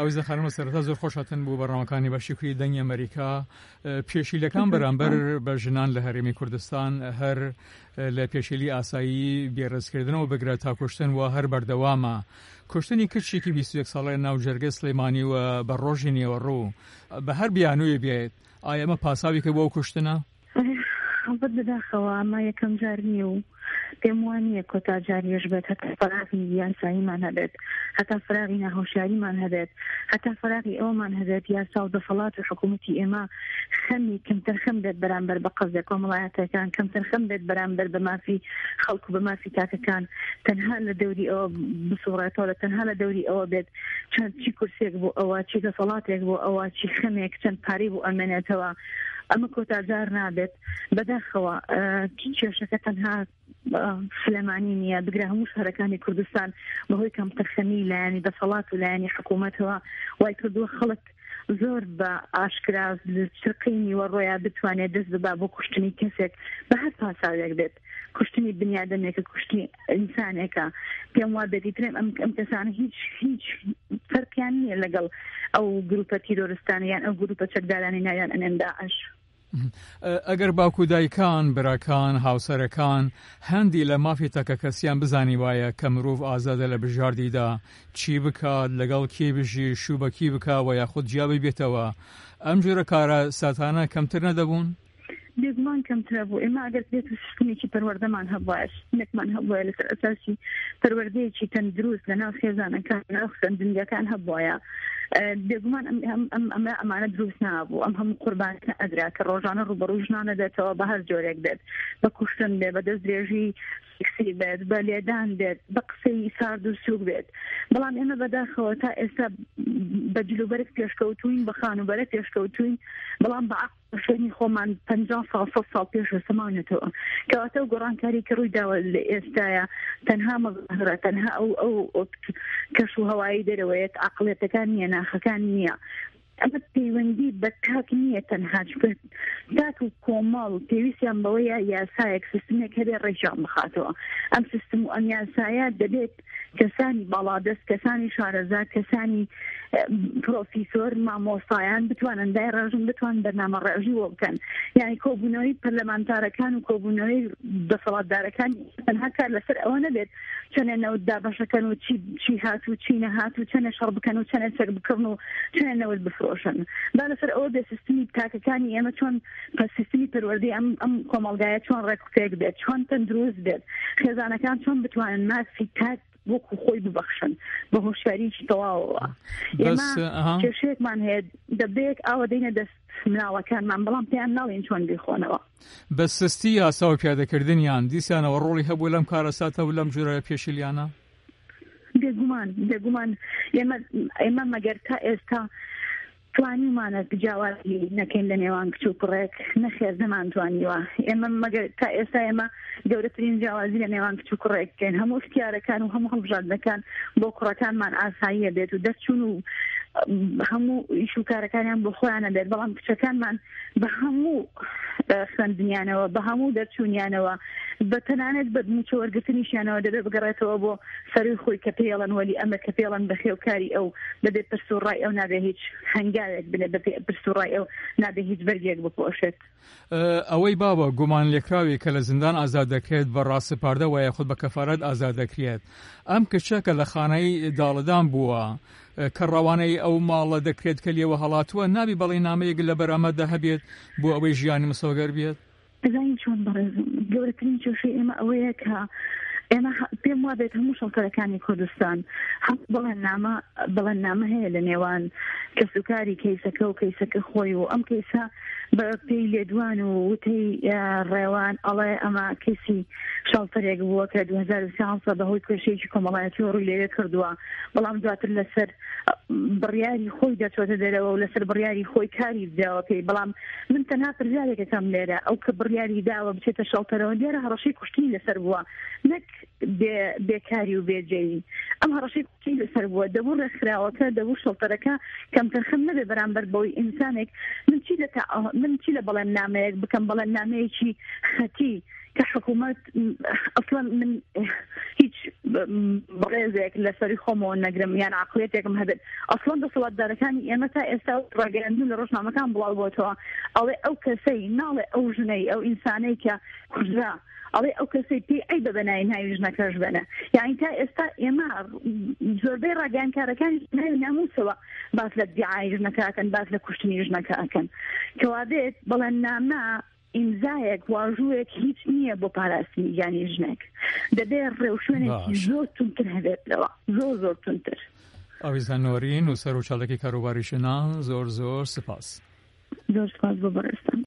ئاویزە خانمە سەرەتا زۆر خۆشاتن بوو بەڕامەکانی بەشکری دەنگی ئەمریکا پێشیلەکان بەرامبەر بە ژنان لە هەرێمی کوردستان هەر لە پێشێلی ئاسایی بێڕێزکردنەوە بگرە تا کوشتن و هەر بەردەوامە کوشتنی کچێکی 21 ساڵە ناو جەرگە سلەیمانی و بە ڕۆژی نێوەڕوو بە هەر بیانووی بێت ئایا ئەمە پاساوی کە بۆ کوشتنە؟ بەد بەداخەوە ئەمە یەکەم جار نییە و پێم وانییە کۆتا جاریش بێت هەتا فراغی یاساییمان هەبێت هەتا فراغی ناهۆشیاریمان هەبێت هەتا فراغی ئەومان هەبێت یاسا و دەسەڵات و حکوومەتی ئێمە خەمی کەمتر خەم بێت بەرامبەر بە قەزێک کۆمەڵایەتەکان کەمتر خەم بێت بەرامبەر بە مافی خەڵک و بە مافی تاکەکان تەنها لە دەوری ئەوە بسوڕێتەوە تەنها لە دەوری ئەوە بێت چەند چی کورسێک بۆ ئەوە چی دەسەڵاتێک بۆ ئەوە چی خەمێک چەند پارەی بۆ ئەمێنێتەوە ئەمە کۆتاجار نابێت بەداخەوە کێشەکە تەنها سلێمانی نییە بگرە هەموو شارەکانی کوردستان بەهۆی کەمتەرخەمی لایەنی دەسەڵات و لایەنی حکوومەتەوە وای کردووە خەڵک زۆر بە ئاشکرا چرقی نیوەڕۆیە بتوانێت دەست ببا بۆ کوشتنی کەسێک بە هەر پاساوێک بێت کوشتنی بنیادەمێکە کوشتنی ئینسانێکە پێم وا بێتی ترێم ئەم کەسانە هیچ فەرقیان نییە لەگەڵ ئەو گروپە تیرۆرستانیان ئەو گروپە چەکدارانی ناویان ئەنێن داعش. ئەگەر باوکو دایکان براکان هاوسەرەکان هەندی لە مافی تەکە کەسیان بزانی وایە کە مرۆڤ ئازادە لە بژاردیدا چی بکات لەگەڵ کێ بژی شوو بە کی بکا و یاخود جیابی بێتەوە ئەم جۆرە کارە ساتانە کەمتر نەدەبوون؟ بێگومان کەمترە بوو ئێمە ئەگەر بێت و سیستمێکی پەروەردەمان هەبوایە سیستمێکمان هەبوایە لەسەر ئەساسی پەروەردەیەکی تەندروست لەناو خێزانەکان لەناو خوێندنگەکان هەبوایە بێگومان ئەمانە دروست نابوو ئەم هەموو قوربانیە ئەدرا کە ڕۆژانە ڕوبەڕوو ژنانە دێتەوە بە هەر جۆرێک بێت بە کوشتن بێت بە دەستدرێژی سکسی بێت بە لێدان بێت بە قسەی سارد و سووک بێت بەڵام ئێمە بەداخەوە تا ئێستا بە جلوبەرێک پێشکەوتوین بە خانوبەرە پێشکەوتوین بەڵام بە شوێنی خۆمان 50 ساڵ پێش سەمانێتەوە کەواتە و گۆڕانکاری کە ڕووی داوە لە ئێستاە تەنها مەظاهرە تەنها ئەو کەش و هەوایی دەرەوەیەت عەقڵێتەکان نییە ناخەکان نییە ئەمە پەیوەندی بە تاک نییە تەنها تاک و کۆمەڵ پێویستیان بەوەیە یاسایەک سیستمێک هەبێ ڕێژیان بخاتەوە ئەم سیستم و ئەم یاسایە دەبێت کەسانی باڵادەست کەسانی شارەزا کەسانی پرۆفیسۆر مامۆستایان بتوانن دای ڕێژن بتوان بەرنامە ڕێژیوە بکەن یعنی کۆبوونەوەی پەرلەمانتارەکان و کۆبوونەوەی دەسەڵاتدارەکان تەنها کار لەسەر ئەوە نەبێت چەنە نەوت دابەشەکەن و چی هات و چی نەهات و چەنە شەڕ بکەن و چەنە چەک بکڕن و چەنە نەوت بفرۆشن با لەسەر ئەوە بێ سیستمی تاکەکانی ئێمە چۆن سیستمی پەروەردەی ئەم کۆمەڵگایە چۆن ڕێکوپێک بێت چۆن تەندروست بێت خێزانەکان چۆن بتوانن مافی تاک وەکو خۆی ببەخشن بە هۆشیاریی تەواوەوە ئێمە کێشەیەکمان هەیە دەبێت ئاوە دەینە دەست مناڵەکانمان بەڵام پێیان ناڵێن چۆن بیخۆنەوە بە سستی یاسا و پیادەکردنیان دیسانەوە ڕۆڵی هەبوو لەم کارە ساتە و لەم جۆرە پێشیلیانە بێگومان ئێمە مەگەر تا ئێستا توانیمانە جیاوازی نەکەین لە نێوان کچ و کوڕێک نەخێر نەمانتوانیوە ئێمە مەگەر تا ئێستا ئێمە گەورەترین جیاوازی لە نێوان کچ و کوڕێککەین هەموو اختیارەکان و هەموو هەڵبژاردنەکان بۆ کوڕەکانمان ئاساییە بێت و دەستچوون و هەموو ئیش و کارەکانیان بۆ خۆیانە بێت بەڵام کچەکانمان بە هەموو خوێندنیانەوە بە هەموو دەرچوونیانەوە بە تەنانەت بە موچەوەرگرتنیشیانەوە دەبێت بگەڕێتەوە بۆ سەروی خۆی کە پێڵەن وەلی ئەمە کە پێڵەن بە خێوکاری ئەو دەبێت پرسوڕای ئەو نابێ هیچ هەنگاوێک بنێ بە پرسوڕای ئەو نابێ هیچ بەرگێک بپۆشێت ئەوەی بابە گومان لێکراوی کە لە زیندان ئازاد دەکرێت بە ڕاستسپاردە وایە خود بە کەفارەت ئازاد دەکرێت ئەم کچەکە لە خانەی داڵدان بووە کە ڕەوانەی ئەو ماڵە دەکرێت کە لێوە هەڵاتووە نابی بەڵێ نامەیەک لە بەرامەتدا هەبێت بۆ ئەوەی ژیانی مسۆگەر بێت ئەزانین چۆن بەڕێزم گەورەترین کێشەی ئێمە ئەوەیە کە ئێمە پێم وا بێت هەموو شەڵکەرەکانی کوردستان بەڵێننامە هەیە لە نێوان کەسوکاری کەیسەکە و کەیسەکە خۆی و ئەم کەیسە بە پێی لێدوان و وتەی ڕێوان ئەڵێ ئەمە کەسی شەڵتەرێک بووە کە 2013 بەهۆی کێشەیەکی کۆمەڵایەتی ڕووی لێوێ کردووە بەڵام دواتر لەسەر بڕیاری خۆی دەچۆتە دەرەوە و لەسەر بڕیاری خۆی کاری بداوە پێی بەڵام من تەنها پرژارێکەکەم لێرە ئەو کە بڕیاری داوە بچێتە شەڵتەرەوە دیارە هەڕەشەی کوشتنی لەسەر بووە نەک بێکاری و بێجێوی ئەم هەڕەشەی کوشتنی لەسەر بووە دەبوو ڕێکخراوەکە دەبوو شەڵتەرەکە کەمتەرخەم نەبێ بەرامبەر بەوەی ئینسانێک من چی لە بەڵێننامەیەک بکەم بەڵێننامەیەکی خەتی كحكومات اصلا من هيك برزك لسري خمو نقرم يعني عقليتكم هذا اصلا بصوت دار كان متى استوى رجعنا لرشنا مكان بلاوتوا او كسي نال او جني او انساني كخزا او كسي بي اي ببناين هاي جنا كرجبنا يعني تا استا يما زربي رجعن كان ناموسوا باس للدعايه جنا كان باس لكشتني جنا كان كوادت بلنا ما إمزايك واجوك هيك نية بباراسني يعني جنك دبير روشونك زور تنتر هذا زور تنتر آویزان نورین و سروچالکی کاروباری شنان زور سپاس ببرستان